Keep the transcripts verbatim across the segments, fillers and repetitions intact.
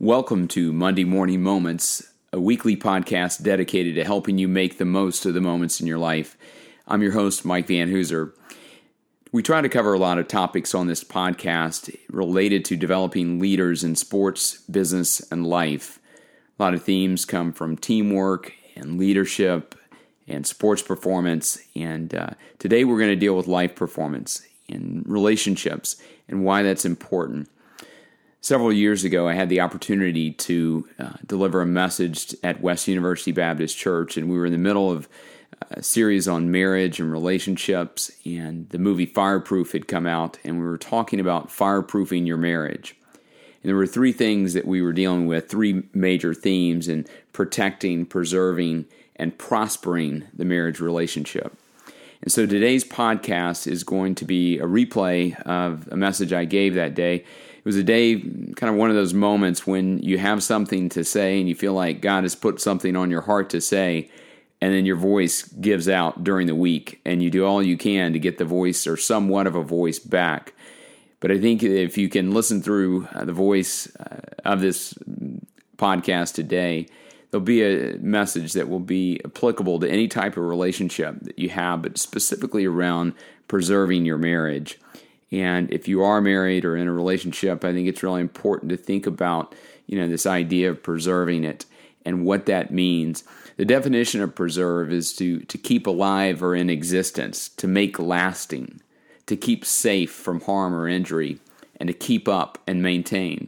Welcome to Monday Morning Moments, a weekly podcast dedicated to helping you make the most of the moments in your life. I'm your host, Mike Van Hooser. We try to cover a lot of topics on this podcast related to developing leaders in sports, business, and life. A lot of themes come from teamwork and leadership and sports performance. And uh, today we're going to deal with life performance and relationships and why that's important. Several years ago, I had the opportunity to uh, deliver a message at West University Baptist Church, and we were in the middle of a series on marriage and relationships, and the movie Fireproof had come out, and we were talking about fireproofing your marriage. And there were three things that we were dealing with, three major themes in protecting, preserving, and prospering the marriage relationship. And so today's podcast is going to be a replay of a message I gave that day. It was a day, kind of one of those moments when you have something to say and you feel like God has put something on your heart to say, and then your voice gives out during the week, and you do all you can to get the voice or somewhat of a voice back. But I think if you can listen through uh, the voice uh, of this podcast today, there'll be a message that will be applicable to any type of relationship that you have, but specifically around preserving your marriage. And if you are married or in a relationship, I think it's really important to think about, you know, this idea of preserving it and what that means. The definition of preserve is to, to keep alive or in existence, to make lasting, to keep safe from harm or injury, and to keep up and maintain.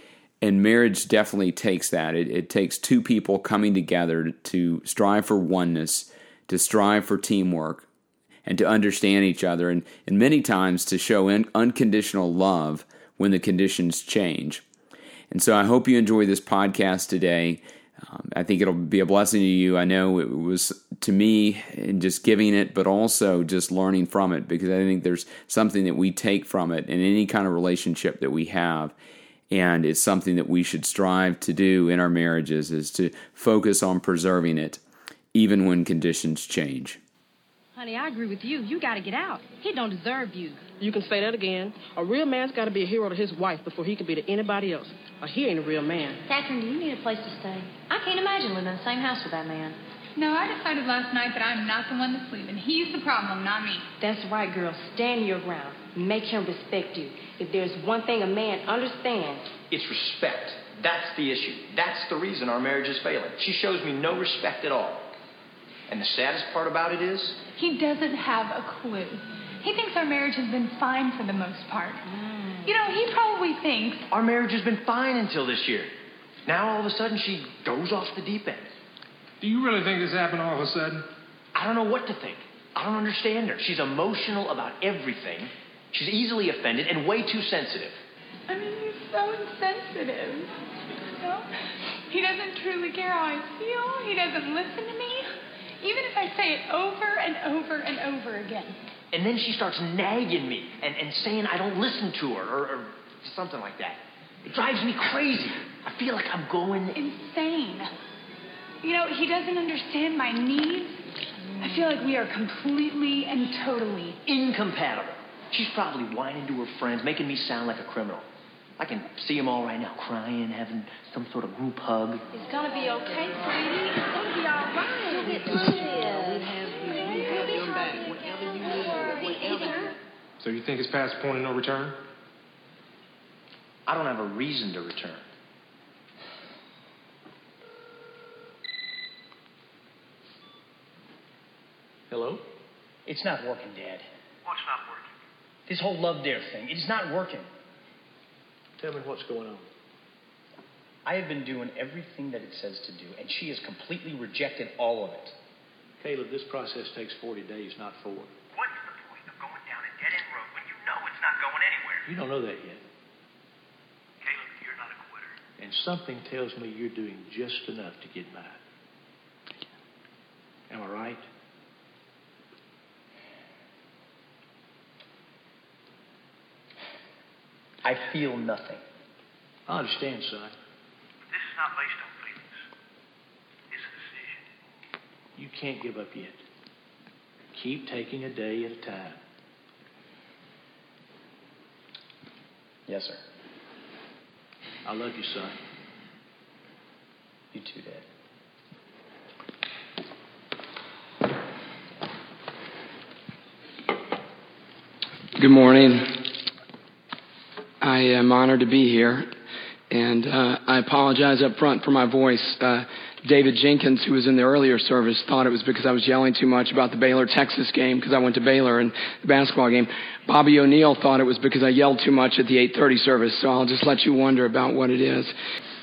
And marriage definitely takes that. It, it takes two people coming together to strive for oneness, to strive for teamwork, and to understand each other, and, and many times to show in, unconditional love when the conditions change. And so I hope you enjoy this podcast today. Um, I think it'll be a blessing to you. I know it was to me in just giving it, but also just learning from it, because I think there's something that we take from it in any kind of relationship that we have. And it's something that we should strive to do in our marriages, is to focus on preserving it, even when conditions change. Honey, I agree with you. You got to get out. He don't deserve you. You can say that again. A real man's got to be a hero to his wife before he can be to anybody else. Or he ain't a real man. Catherine, do you need a place to stay? I can't imagine living in the same house with that man. No, I decided last night that I'm not the one that's leaving. He's the problem, not me. That's right, girl. Stand your ground. Make him respect you. If there's one thing a man understands, it's respect. That's the issue. That's the reason our marriage is failing. She shows me no respect at all. And the saddest part about it is, he doesn't have a clue. He thinks our marriage has been fine for the most part. Mm. You know, he probably thinks our marriage has been fine until this year. Now all of a sudden she goes off the deep end. Do you really think this happened all of a sudden? I don't know what to think. I don't understand her. She's emotional about everything. She's easily offended and way too sensitive. I mean, he's so insensitive. You know? He doesn't truly care how I feel. He doesn't listen to me. Even if I say it over and over and over again. And then she starts nagging me and, and saying I don't listen to her or, or something like that. It drives me crazy. I feel like I'm going insane. You know, he doesn't understand my needs. I feel like we are completely and totally incompatible. She's probably whining to her friends, making me sound like a criminal. I can see them all right now, crying, having some sort of group hug. It's gonna be okay, sweetie. It's gonna be all right. You'll get through this. We have you. We have your back. Whatever you need. Whatever. So you think it's past the point of no return? I don't have a reason to return. Hello? It's not working, Dad. What's not working? This whole love dare thing, it is not working. Tell me what's going on. I have been doing everything that it says to do, and she has completely rejected all of it. Caleb, this process takes forty days, not four. What's the point of going down a dead-end road when you know it's not going anywhere? You don't know that yet. Caleb, you're not a quitter. And something tells me you're doing just enough to get by. Am I right? I feel nothing. I understand, son. This is not based on feelings. It's a decision. You can't give up yet. Keep taking a day at a time. Yes, sir. I love you, son. You too, Dad. Good morning. I am honored to be here, and uh, I apologize up front for my voice. Uh, David Jenkins, who was in the earlier service, thought it was because I was yelling too much about the Baylor-Texas game because I went to Baylor and the basketball game. Bobby O'Neill thought it was because I yelled too much at the eight thirty service, so I'll just let you wonder about what it is.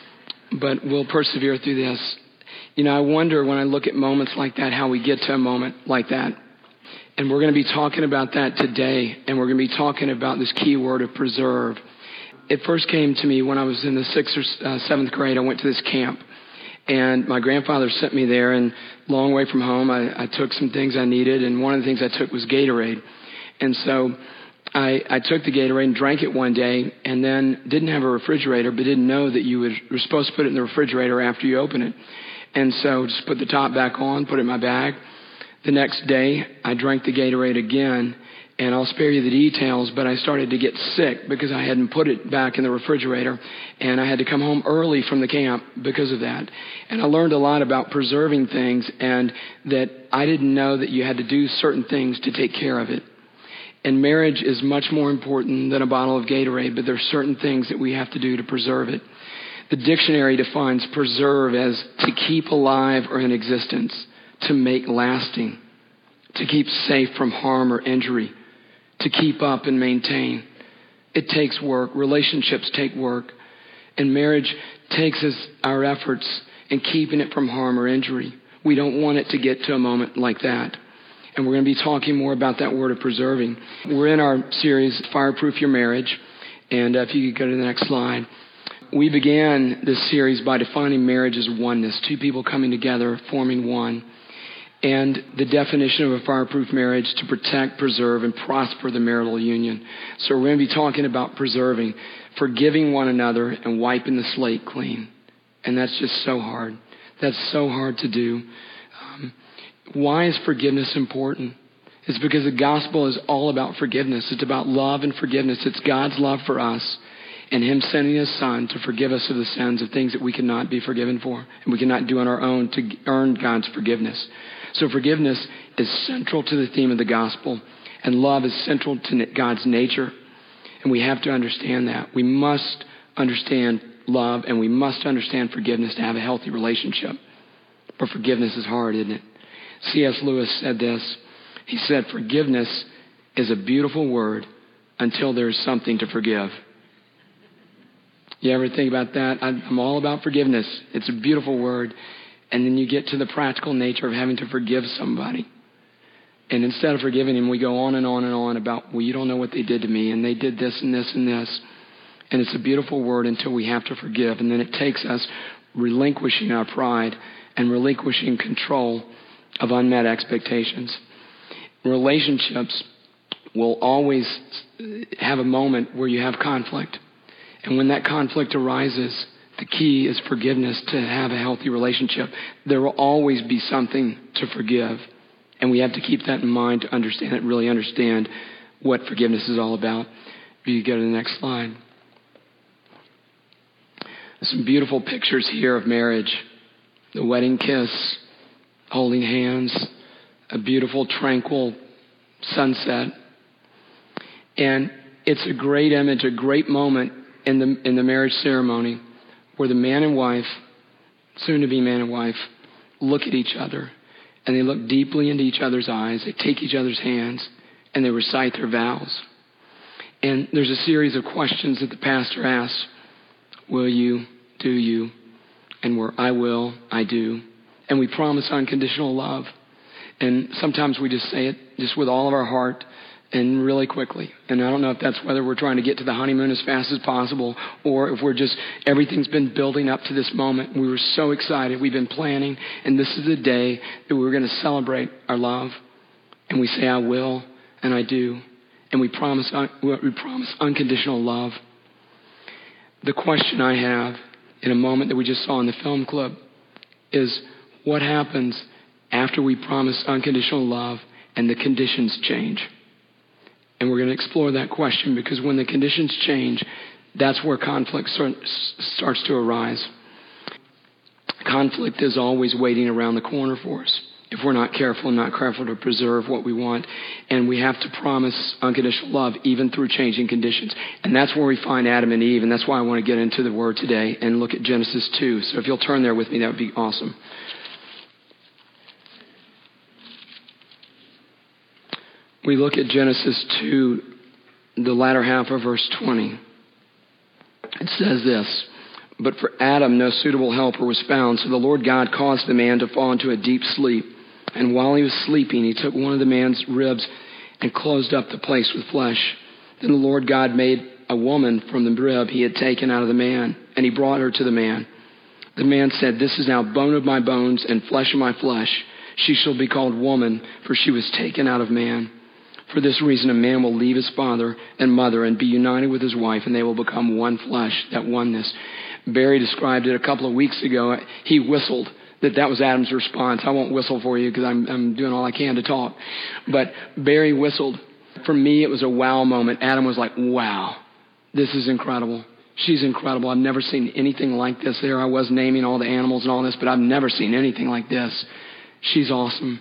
But we'll persevere through this. You know, I wonder when I look at moments like that, how we get to a moment like that. And we're going to be talking about that today, and we're going to be talking about this key word of preserve. It first came to me when I was in the sixth or uh, seventh grade. I went to this camp, and my grandfather sent me there, and long way from home, I, I took some things I needed, and one of the things I took was Gatorade. And so I, I took the Gatorade and drank it one day, and then didn't have a refrigerator, but didn't know that you would, were supposed to put it in the refrigerator after you open it. And so just put the top back on, put it in my bag. The next day, I drank the Gatorade again, and I'll spare you the details, but I started to get sick because I hadn't put it back in the refrigerator, and I had to come home early from the camp because of that. And I learned a lot about preserving things, and that I didn't know that you had to do certain things to take care of it. And marriage is much more important than a bottle of Gatorade, but there are certain things that we have to do to preserve it. The dictionary defines preserve as to keep alive or in existence, to make lasting, to keep safe from harm or injury, to keep up and maintain. It takes work. Relationships take work. And marriage takes us our efforts in keeping it from harm or injury. We don't want it to get to a moment like that. And we're going to be talking more about that word of preserving. We're in our series, Fireproof Your Marriage. And uh, if you could go to the next slide. We began this series by defining marriage as oneness, two people coming together, forming one. And the definition of a fireproof marriage: to protect, preserve, and prosper the marital union. So we're going to be talking about preserving, forgiving one another, and wiping the slate clean. And that's just so hard. That's so hard to do. Um, why is forgiveness important? It's because the gospel is all about forgiveness. It's about love and forgiveness. It's God's love for us and Him sending His Son to forgive us of the sins of things that we cannot be forgiven for and we cannot do on our own to earn God's forgiveness. So forgiveness is central to the theme of the gospel, and love is central to God's nature. And we have to understand that. We must understand love, and we must understand forgiveness to have a healthy relationship. But forgiveness is hard, isn't it? C S Lewis said this. He said, forgiveness is a beautiful word until there's something to forgive. You ever think about that? I'm all about forgiveness. It's a beautiful word. And then you get to the practical nature of having to forgive somebody. And instead of forgiving him, we go on and on and on about, well, you don't know what they did to me, and they did this and this and this. And it's a beautiful word until we have to forgive. And then it takes us relinquishing our pride and relinquishing control of unmet expectations. Relationships will always have a moment where you have conflict. And when that conflict arises, the key is forgiveness to have a healthy relationship. There will always be something to forgive. And we have to keep that in mind to understand it, really understand what forgiveness is all about. If you go to the next slide. Some beautiful pictures here of marriage. The wedding kiss, holding hands, a beautiful, tranquil sunset. And it's a great image, a great moment in the in the marriage ceremony where the man and wife, soon to be man and wife, look at each other and they look deeply into each other's eyes. They take each other's hands and they recite their vows. And there's a series of questions that the pastor asks. Will you? Do you? And where I will, I do. And we promise unconditional love. And sometimes we just say it just with all of our heart and really quickly. And I don't know if that's whether we're trying to get to the honeymoon as fast as possible or if we're just, everything's been building up to this moment. We were so excited. We've been planning. And this is the day that we're going to celebrate our love. And we say, I will and I do. And we promise, we promise unconditional love. The question I have in a moment that we just saw in the film clip is what happens after we promise unconditional love and the conditions change? And we're going to explore that question because when the conditions change, that's where conflict starts to arise. Conflict is always waiting around the corner for us if we're not careful and not careful to preserve what we want. And we have to promise unconditional love even through changing conditions. And that's where we find Adam and Eve, and that's why I want to get into the Word today and look at Genesis two. So if you'll turn there with me, that would be awesome. We look at Genesis two, the latter half of verse twenty. It says this, "But for Adam no suitable helper was found, so the Lord God caused the man to fall into a deep sleep. And while he was sleeping, he took one of the man's ribs and closed up the place with flesh. Then the Lord God made a woman from the rib he had taken out of the man, and he brought her to the man. The man said, 'This is now bone of my bones and flesh of my flesh. She shall be called woman, for she was taken out of man. For this reason a man will leave his father and mother and be united with his wife, and they will become one flesh,'" that oneness. Barry described it a couple of weeks ago. He whistled. That that was Adam's response. I won't whistle for you because I'm, I'm doing all I can to talk. But Barry whistled. For me, it was a wow moment. Adam was like, wow, this is incredible. She's incredible. I've never seen anything like this. There I was naming all the animals and all this, but I've never seen anything like this. She's awesome.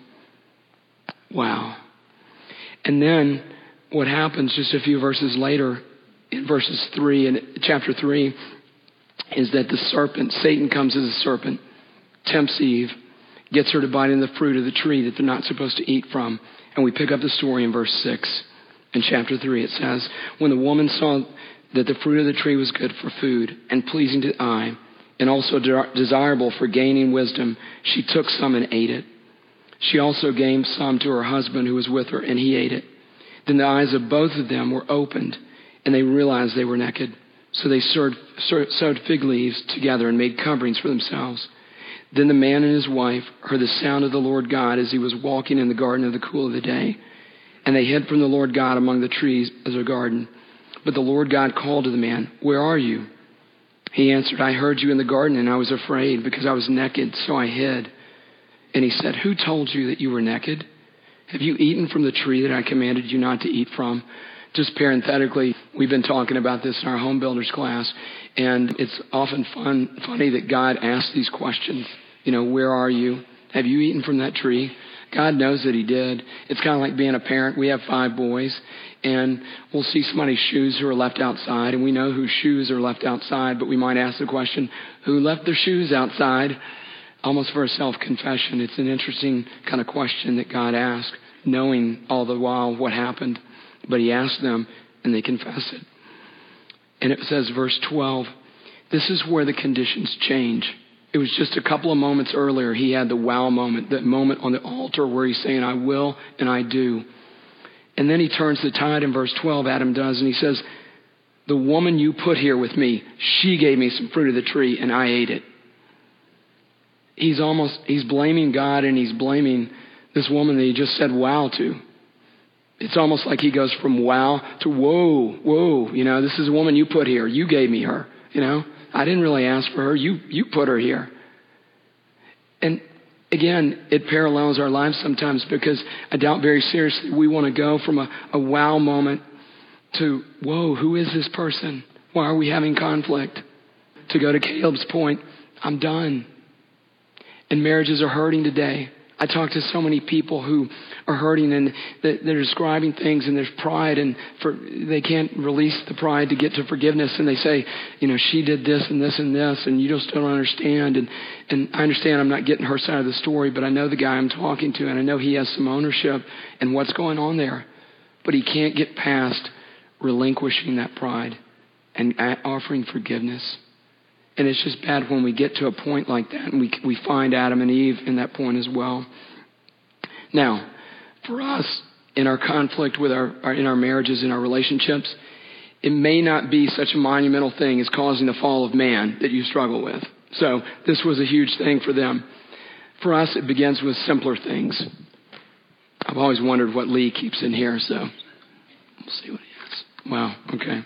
Wow. And then what happens just a few verses later in verses three, in chapter three, is that the serpent, Satan comes as a serpent, tempts Eve, gets her to bite in the fruit of the tree that they're not supposed to eat from. And we pick up the story in verse six. In chapter three it says, "When the woman saw that the fruit of the tree was good for food and pleasing to the eye, and also de- desirable for gaining wisdom, she took some and ate it. She also gave some to her husband who was with her, and he ate it. Then the eyes of both of them were opened, and they realized they were naked. So they sewed, sewed fig leaves together and made coverings for themselves. Then the man and his wife heard the sound of the Lord God as he was walking in the garden of the cool of the day. And they hid from the Lord God among the trees of the garden. But the Lord God called to the man, 'Where are you?' He answered, 'I heard you in the garden, and I was afraid because I was naked, so I hid.' And he said, 'Who told you that you were naked? Have you eaten from the tree that I commanded you not to eat from?'" Just parenthetically, we've been talking about this in our home builders class, and it's often fun, funny that God asks these questions. You know, where are you? Have you eaten from that tree? God knows that he did. It's kind of like being a parent. We have five boys, and we'll see somebody's shoes who are left outside, and we know whose shoes are left outside, but we might ask the question, who left their shoes outside? Almost for a self-confession. It's an interesting kind of question that God asked, knowing all the while what happened. But he asked them, and they confess it. And it says, verse twelve, this is where the conditions change. It was just a couple of moments earlier he had the wow moment, that moment on the altar where he's saying, I will and I do. And then he turns the tide in verse twelve, Adam does, and he says, the woman you put here with me, she gave me some fruit of the tree and I ate it. He's almost, he's blaming God and he's blaming this woman that he just said wow to. It's almost like he goes from wow to whoa, whoa. You know, this is a woman you put here. You gave me her. You know, I didn't really ask for her. You, you put her here. And again, it parallels our lives sometimes because I doubt very seriously we want to go from a, a wow moment to, whoa, who is this person? Why are we having conflict? To go to Caleb's point, I'm done. And marriages are hurting today. I talk to so many people who are hurting and they're describing things and there's pride and for, they can't release the pride to get to forgiveness. And they say, you know, she did this and this and this and you just don't understand. And, and I understand I'm not getting her side of the story, but I know the guy I'm talking to and I know he has some ownership and what's going on there. But he can't get past relinquishing that pride and offering forgiveness. And it's just bad when we get to a point like that and we we find Adam and Eve in that point as well. Now, for us, in our conflict with our, our in our marriages, in our relationships, it may not be such a monumental thing as causing the fall of man that you struggle with. So this was a huge thing for them. For us, it begins with simpler things. I've always wondered what Lee keeps in here, so we'll see what he has. Wow, okay.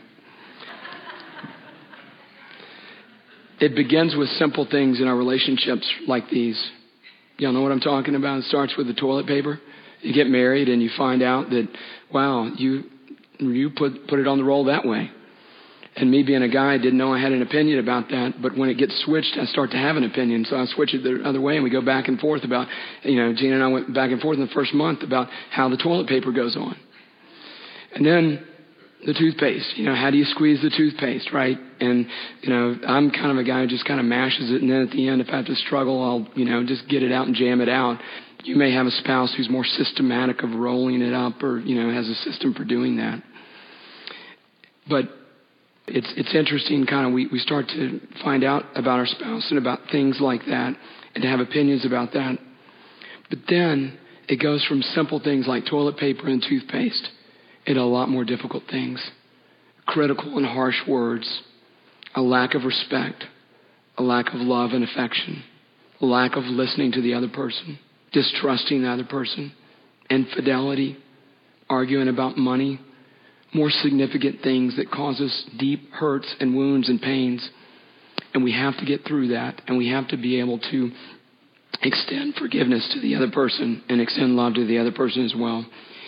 It begins with simple things in our relationships like these. Y'all know what I'm talking about? It starts with the toilet paper. You get married and you find out that, wow, you you put put it on the roll that way. And me being a guy, I didn't know I had an opinion about that. But when it gets switched, I start to have an opinion. So I switch it the other way, and we go back and forth about, you know, Gina and I went back and forth in the first month about how the toilet paper goes on. And then the toothpaste, you know, how do you squeeze the toothpaste, right? And, you know, I'm kind of a guy who just kind of mashes it. And then at the end, if I have to struggle, I'll, you know, just get it out and jam it out. You may have a spouse who's more systematic of rolling it up or, you know, has a system for doing that. But it's it's interesting kind of we, we start to find out about our spouse and about things like that and to have opinions about that. But then it goes from simple things like toilet paper and toothpaste into a lot more difficult things. Critical and harsh words, a lack of respect, a lack of love and affection, a lack of listening to the other person, distrusting the other person, infidelity, arguing about money, more significant things that cause us deep hurts and wounds and pains. And we have to get through that, and we have to be able to extend forgiveness to the other person and extend love to the other person as well.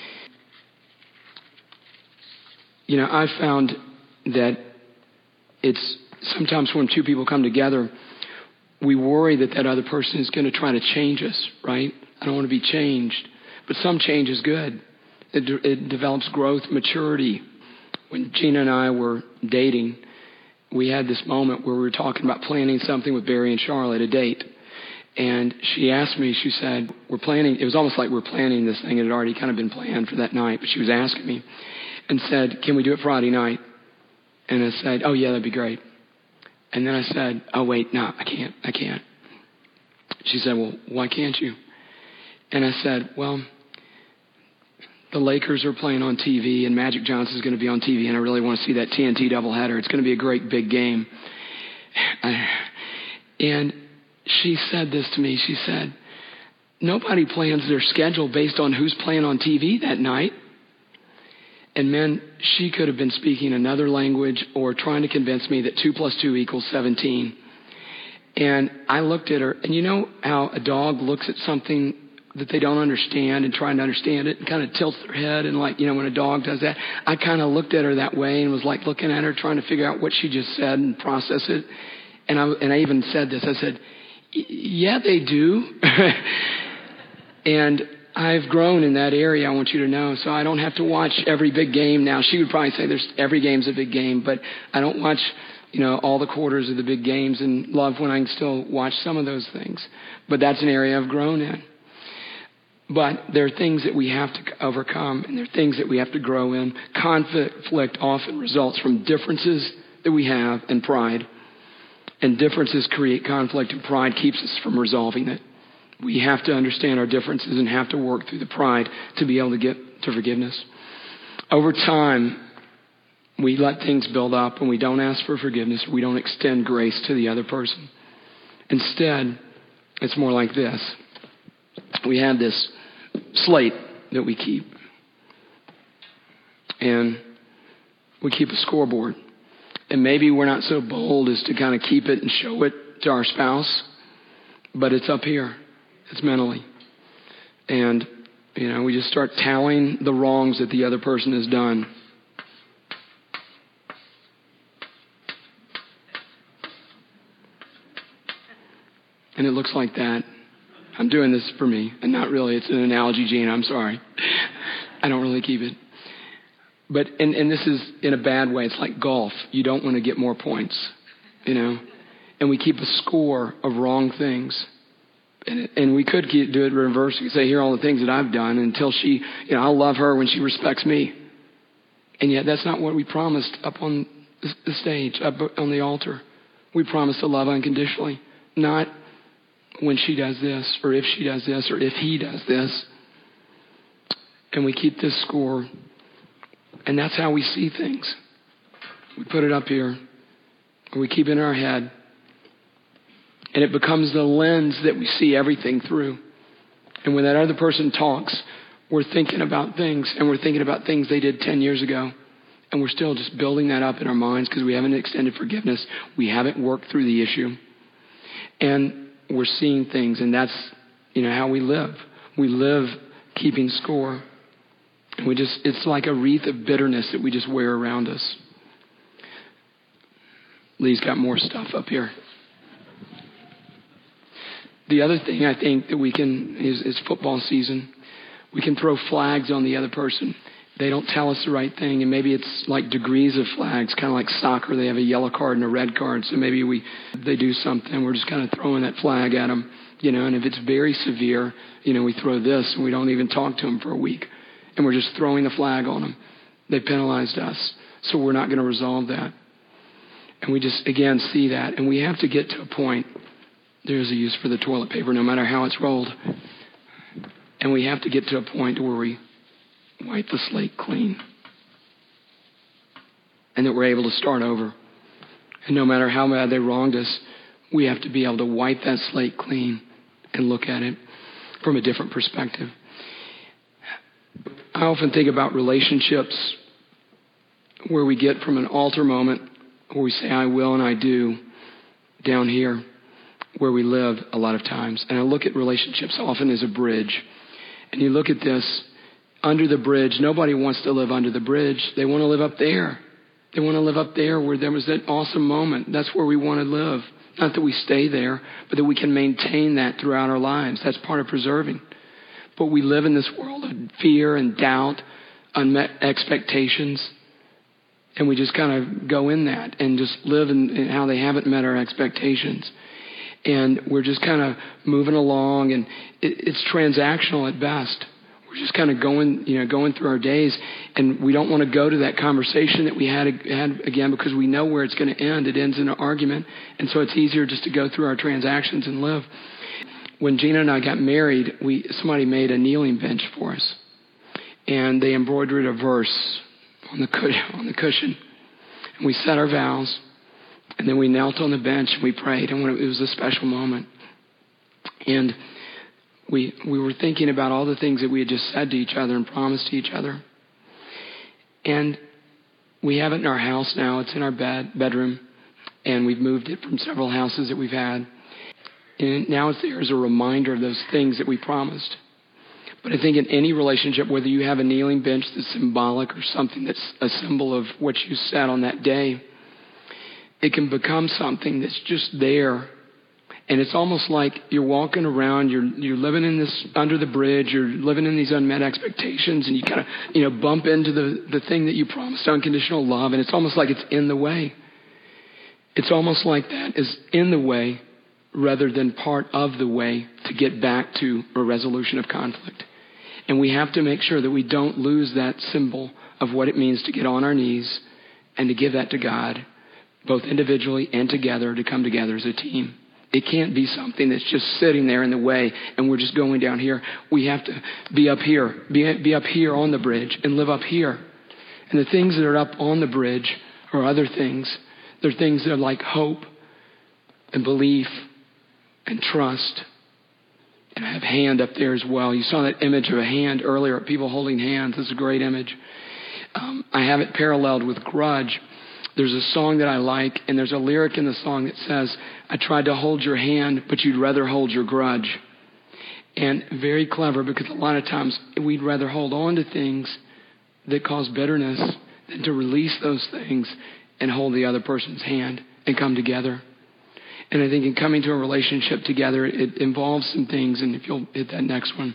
You know, I've found that it's sometimes when two people come together, we worry that that other person is going to try to change us, right? I don't want to be changed. But some change is good. It, de- it develops growth, maturity. When Gina and I were dating, we had this moment where we were talking about planning something with Barry and Charlotte, a date. And she asked me, she said, we're planning, it was almost like we're planning this thing. It had already kind of been planned for that night, but she was asking me and said, can we do it Friday night? And I said, oh yeah, that'd be great. And then I said, oh wait, no, I can't, I can't. She said, well, why can't you? And I said, well, the Lakers are playing on T V and Magic Johnson's going to be on T V, and I really want to see that T N T doubleheader. It's going to be a great big game. And she said this to me. She said, nobody plans their schedule based on who's playing on T V that night. And man, she could have been speaking another language or trying to convince me that two plus two equals seventeen. And I looked at her, and you know how a dog looks at something that they don't understand and trying to understand it and kind of tilts their head, and like, you know, when a dog does that, I kind of looked at her that way and was like looking at her, trying to figure out what she just said and process it. And I, and I even said this, I said, yeah, they do. And I've grown in that area, I want you to know. So I don't have to watch every big game now. She would probably say there's every game's a big game, but I don't watch, you know, all the quarters of the big games, and love when I can still watch some of those things. But that's an area I've grown in. But there are things that we have to overcome, and there are things that we have to grow in. Conflict often results from differences that we have and pride. And differences create conflict, and pride keeps us from resolving it. We have to understand our differences and have to work through the pride to be able to get to forgiveness. Over time, we let things build up, and we don't ask for forgiveness. We don't extend grace to the other person. Instead, it's more like this. We have this slate that we keep, and we keep a scoreboard. And maybe we're not so bold as to kind of keep it and show it to our spouse, but it's up here. It's mentally. And, you know, we just start tallying the wrongs that the other person has done. And it looks like that. I'm doing this for me, and not really. It's an analogy, Gene. I'm sorry. I don't really keep it. But, and, and this is in a bad way. It's like golf. You don't want to get more points, you know. And we keep a score of wrong things. And, and we could keep, do it reverse. We could say, here are all the things that I've done until she, you know, I'll love her when she respects me. And yet that's not what we promised up on the stage, up on the altar. We promised to love unconditionally, not when she does this, or if she does this, or if he does this. And we keep this score. And that's how we see things. We put it up here. Or we keep it in our head. And it becomes the lens that we see everything through. And when that other person talks, we're thinking about things. And we're thinking about things they did ten years ago. And we're still just building that up in our minds because we haven't extended forgiveness. We haven't worked through the issue. And we're seeing things, and that's, you know, how we live. We live keeping score. And we just, it's like a wreath of bitterness that we just wear around us. Lee's got more stuff up here. The other thing I think that we can is, is football season. We can throw flags on the other person. They don't tell us the right thing, and maybe it's like degrees of flags, kind of like soccer. They have a yellow card and a red card, so maybe we they do something. We're just kind of throwing that flag at them, you know. And if it's very severe, you know, we throw this, and we don't even talk to them for a week, and we're just throwing the flag on them. They penalized us, so we're not going to resolve that. And we just, again, see that, and we have to get to a point. There's a use for the toilet paper, no matter how it's rolled. And we have to get to a point where we wipe the slate clean. And that we're able to start over. And no matter how bad they wronged us, we have to be able to wipe that slate clean and look at it from a different perspective. I often think about relationships where we get from an altar moment where we say, I will and I do, down here where we live a lot of times. And I look at relationships often as a bridge. And you look at this, under the bridge, nobody wants to live under the bridge. They want to live up there. They want to live up there where there was that awesome moment. That's where we want to live. Not that we stay there, but that we can maintain that throughout our lives. That's part of preserving. But we live in this world of fear and doubt, unmet expectations. And we just kind of go in that and just live in, in how they haven't met our expectations. And we're just kind of moving along, and it, it's transactional at best. We're just kind of going, you know, going through our days, and we don't want to go to that conversation that we had, had again because we know where it's going to end. It ends in an argument, and so it's easier just to go through our transactions and live. When Gina and I got married, we somebody made a kneeling bench for us, and they embroidered a verse on the cushion, on the cushion, and we said our vows. And then we knelt on the bench and we prayed, and it was a special moment. And we we were thinking about all the things that we had just said to each other and promised to each other. And we have it in our house now. It's in our bed bedroom, and we've moved it from several houses that we've had. And now it's there as a reminder of those things that we promised. But I think in any relationship, whether you have a kneeling bench that's symbolic or something that's a symbol of what you said on that day, it can become something that's just there. And it's almost like you're walking around, you're you're living in this, under the bridge, you're living in these unmet expectations, and you kind of, you know, bump into the, the thing that you promised, unconditional love, and it's almost like it's in the way. It's almost like that is in the way rather than part of the way to get back to a resolution of conflict. And we have to make sure that we don't lose that symbol of what it means to get on our knees and to give that to God, both individually and together, to come together as a team. It can't be something that's just sitting there in the way and we're just going down here. We have to be up here, be, be up here on the bridge and live up here. And the things that are up on the bridge are other things. They're things that are like hope and belief and trust. And I have hand up there as well. You saw that image of a hand earlier, people holding hands. It's a great image. Um, I have it paralleled with grudge. There's a song that I like, and there's a lyric in the song that says, I tried to hold your hand, but you'd rather hold your grudge. And very clever, because a lot of times we'd rather hold on to things that cause bitterness than to release those things and hold the other person's hand and come together. And I think in coming to a relationship together, it involves some things, and if you'll hit that next one.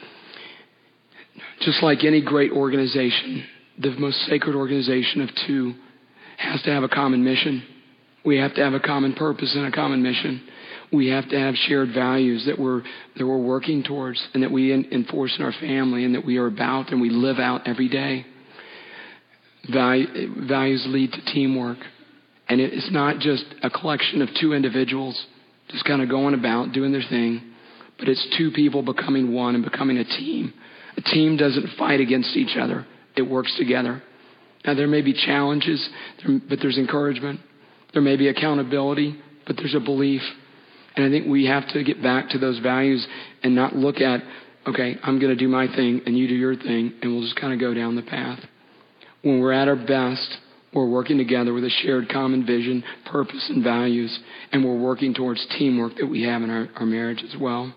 Just like any great organization, the most sacred organization of two has to have a common mission. We have to have a common purpose and a common mission. We have to have shared values that we're that we're working towards and that we in, enforce in our family and that we are about and we live out every day. Value, values lead to teamwork. And it's not just a collection of two individuals just kind of going about doing their thing, but it's two people becoming one and becoming a team. A team doesn't fight against each other. It works together. Now, there may be challenges, but there's encouragement. There may be accountability, but there's a belief. And I think we have to get back to those values and not look at, okay, I'm going to do my thing and you do your thing, and we'll just kind of go down the path. When we're at our best, we're working together with a shared common vision, purpose, and values, and we're working towards teamwork that we have in our, our marriage as well.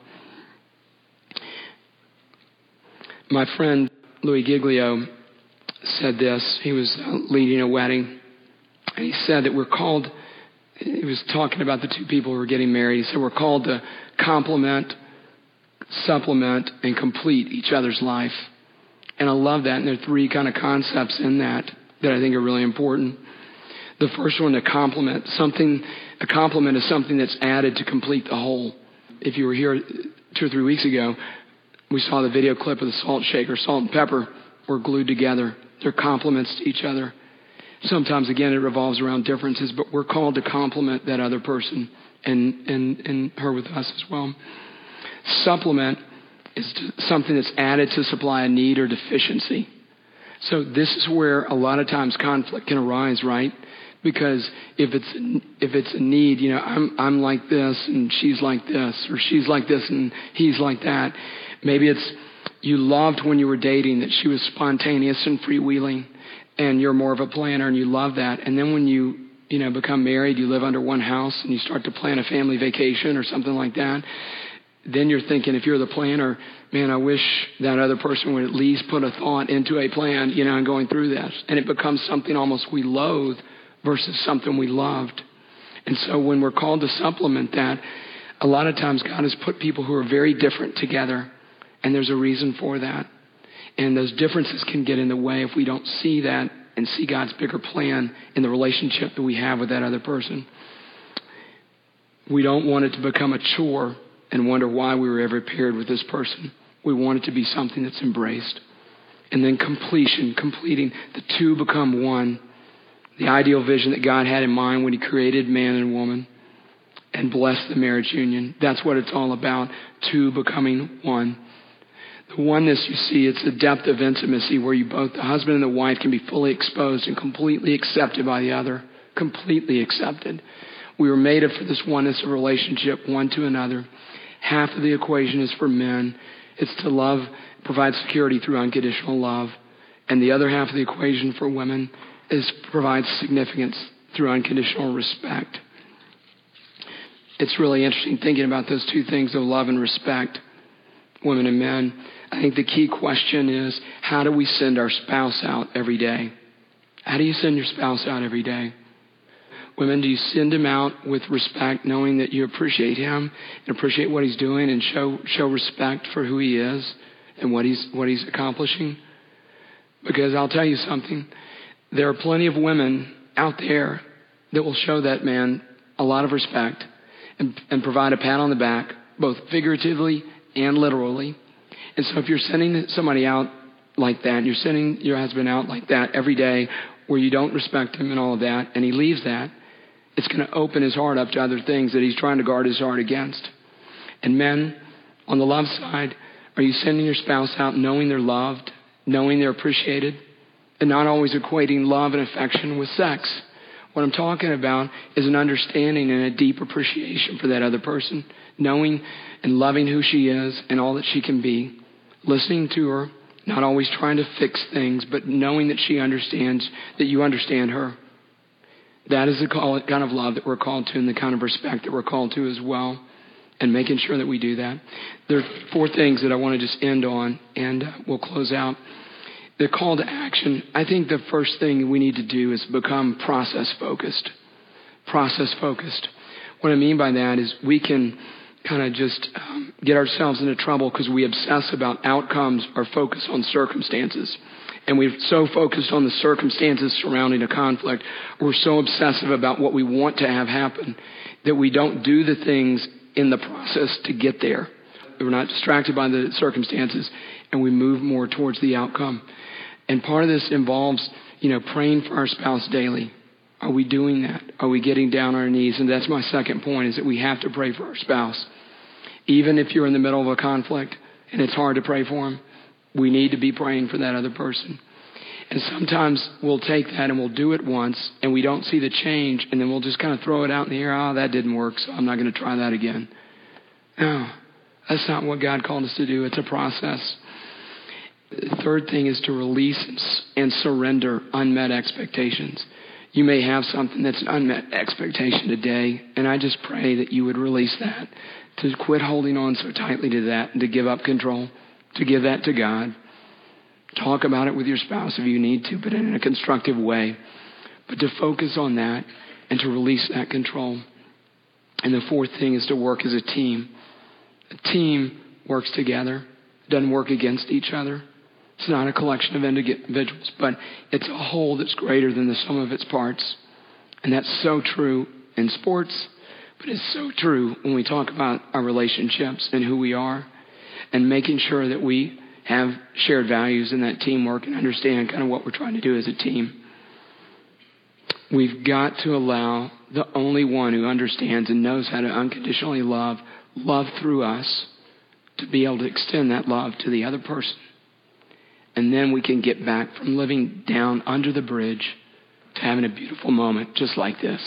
My friend Louis Giglio said this. He was uh, leading a wedding, and he said that we're called he was talking about the two people who were getting married. He said we're called to complement, supplement, and complete each other's life. And I love that. And there are three kind of concepts in that that I think are really important. The first one, to complement. Something, a complement is something that's added to complete the whole. If you were here two or three weeks ago, we saw the video clip of the salt shaker. Salt and pepper were glued together. They're complements to each other. Sometimes, again, it revolves around differences, but we're called to complement that other person and, and, and her with us as well. Supplement is something that's added to supply a need or deficiency. So this is where a lot of times conflict can arise, right? Because if it's if it's a need, you know, I'm I'm like this and she's like this, or she's like this and he's like that. Maybe it's you loved when you were dating that she was spontaneous and freewheeling, and you're more of a planner and you love that. And then when you you know become married, you live under one house and you start to plan a family vacation or something like that. Then you're thinking, if you're the planner, man, I wish that other person would at least put a thought into a plan, you know, and going through this. And it becomes something almost we loathe versus something we loved. And so when we're called to supplement that, a lot of times God has put people who are very different together, and there's a reason for that. And those differences can get in the way if we don't see that and see God's bigger plan in the relationship that we have with that other person. We don't want it to become a chore and wonder why we were ever paired with this person. We want it to be something that's embraced. And then completion, completing. The two become one. The ideal vision that God had in mind when he created man and woman and blessed the marriage union. That's what it's all about, two becoming one. The oneness, you see, it's the depth of intimacy where you both, the husband and the wife, can be fully exposed and completely accepted by the other. Completely accepted. We were made up for this oneness of relationship, one to another. Half of the equation is for men. It's to love, provide security through unconditional love. And the other half of the equation for women is provide significance through unconditional respect. It's really interesting thinking about those two things of love and respect, women and men. I think the key question is, how do we send our spouse out every day? How do you send your spouse out every day? Women, do you send him out with respect, knowing that you appreciate him and appreciate what he's doing and show show respect for who he is and what he's what he's accomplishing? Because I'll tell you something, there are plenty of women out there that will show that man a lot of respect and, and provide a pat on the back, both figuratively and literally. And so if you're sending somebody out like that, you're sending your husband out like that every day where you don't respect him and all of that, and he leaves that, it's going to open his heart up to other things that he's trying to guard his heart against. And men, on the love side, are you sending your spouse out knowing they're loved, knowing they're appreciated, and not always equating love and affection with sex? What I'm talking about is an understanding and a deep appreciation for that other person, knowing and loving who she is and all that she can be, listening to her, not always trying to fix things, but knowing that she understands, that you understand her. That is the kind of love that we're called to and the kind of respect that we're called to as well, and making sure that we do that. There are four things that I want to just end on, and uh, we'll close out. The call to action, I think the first thing we need to do is become process-focused. Process-focused. What I mean by that is we can kind of just um, get ourselves into trouble because we obsess about outcomes or focus on circumstances. And we're so focused on the circumstances surrounding a conflict, we're so obsessive about what we want to have happen that we don't do the things in the process to get there. We're not distracted by the circumstances, and we move more towards the outcome. And part of this involves, you know, praying for our spouse daily. Are we doing that? Are we getting down on our knees? And that's my second point, is that we have to pray for our spouse. Even if you're in the middle of a conflict and it's hard to pray for them, we need to be praying for that other person. And sometimes we'll take that and we'll do it once and we don't see the change, and then we'll just kind of throw it out in the air. Oh, that didn't work, so I'm not going to try that again. No, that's not what God called us to do. It's a process. The third thing is to release and surrender unmet expectations. You may have something that's an unmet expectation today, and I just pray that you would release that, to quit holding on so tightly to that and to give up control, to give that to God. Talk about it with your spouse if you need to, but in a constructive way. But to focus on that and to release that control. And the fourth thing is to work as a team. A team works together, doesn't work against each other. It's not a collection of individuals, but it's a whole that's greater than the sum of its parts. And that's so true in sports, but it's so true when we talk about our relationships and who we are, and making sure that we have shared values in that teamwork and understand kind of what we're trying to do as a team. We've got to allow the only one who understands and knows how to unconditionally love, love through us, to be able to extend that love to the other person. And then we can get back from living down under the bridge to having a beautiful moment just like this.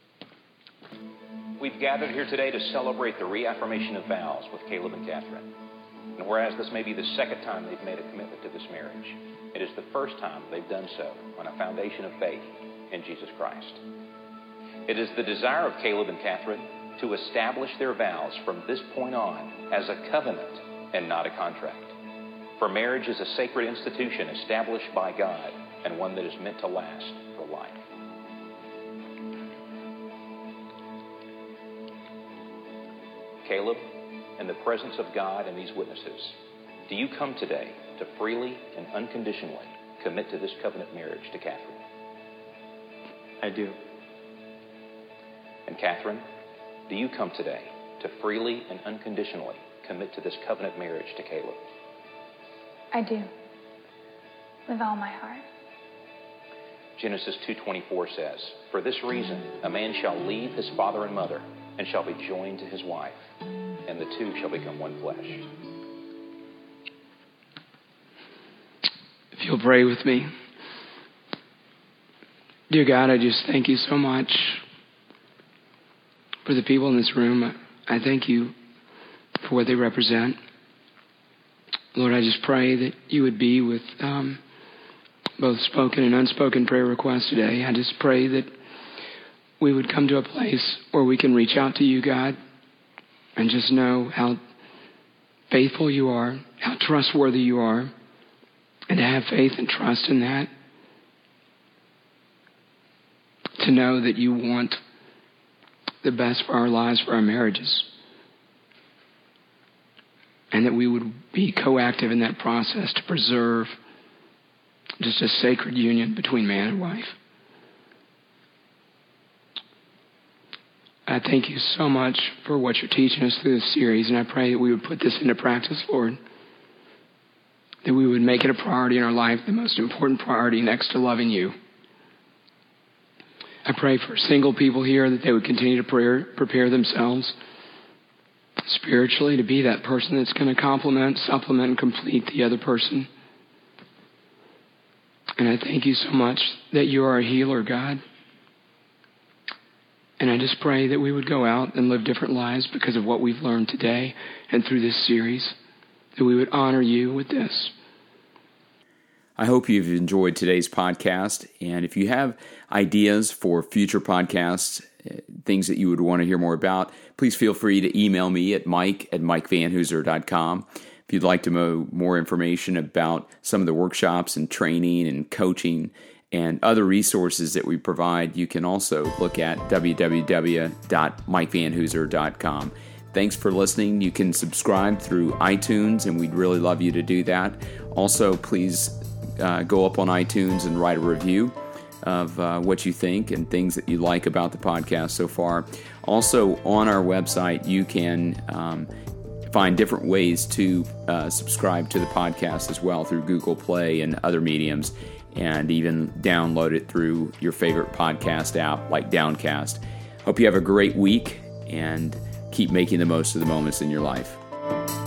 We've gathered here today to celebrate the reaffirmation of vows with Caleb and Catherine. And whereas this may be the second time they've made a commitment to this marriage, it is the first time they've done so on a foundation of faith in Jesus Christ. It is the desire of Caleb and Catherine to establish their vows from this point on as a covenant and not a contract. For marriage is a sacred institution established by God and one that is meant to last for life. Caleb, in the presence of God and these witnesses, do you come today to freely and unconditionally commit to this covenant marriage to Catherine? I do. And Catherine, do you come today to freely and unconditionally commit to this covenant marriage to Caleb? I do. With all my heart. Genesis two twenty-four says, "For this reason a man shall leave his father and mother and shall be joined to his wife, and the two shall become one flesh." If you'll pray with me. Dear God, I just thank you so much for the people in this room. I thank you for what they represent. Lord, I just pray that you would be with um, both spoken and unspoken prayer requests today. I just pray that we would come to a place where we can reach out to you, God, and just know how faithful you are, how trustworthy you are, and to have faith and trust in that. To know that you want the best for our lives, for our marriages. And that we would be coactive in that process to preserve just a sacred union between man and wife. I thank you so much for what you're teaching us through this series, and I pray that we would put this into practice, Lord. That we would make it a priority in our life, the most important priority next to loving you. I pray for single people here that they would continue to prepare, prepare themselves spiritually to be that person that's going to complement, supplement, and complete the other person. And I thank you so much that you are a healer, God. And I just pray that we would go out and live different lives because of what we've learned today and through this series, that we would honor you with this. I hope you've enjoyed today's podcast, and if you have ideas for future podcasts, things that you would want to hear more about, please feel free to email me at mike at mike van hooser dot com. If you'd like to know more information about some of the workshops and training and coaching and other resources that we provide, you can also look at w w w dot mike van hooser dot com. Thanks for listening. You can subscribe through iTunes, and we'd really love you to do that. Also, please Uh, go up on iTunes and write a review of uh, what you think and things that you like about the podcast so far. Also, on our website, you can um, find different ways to uh, subscribe to the podcast as well through Google Play and other mediums, and even download it through your favorite podcast app like Downcast. Hope you have a great week and keep making the most of the moments in your life.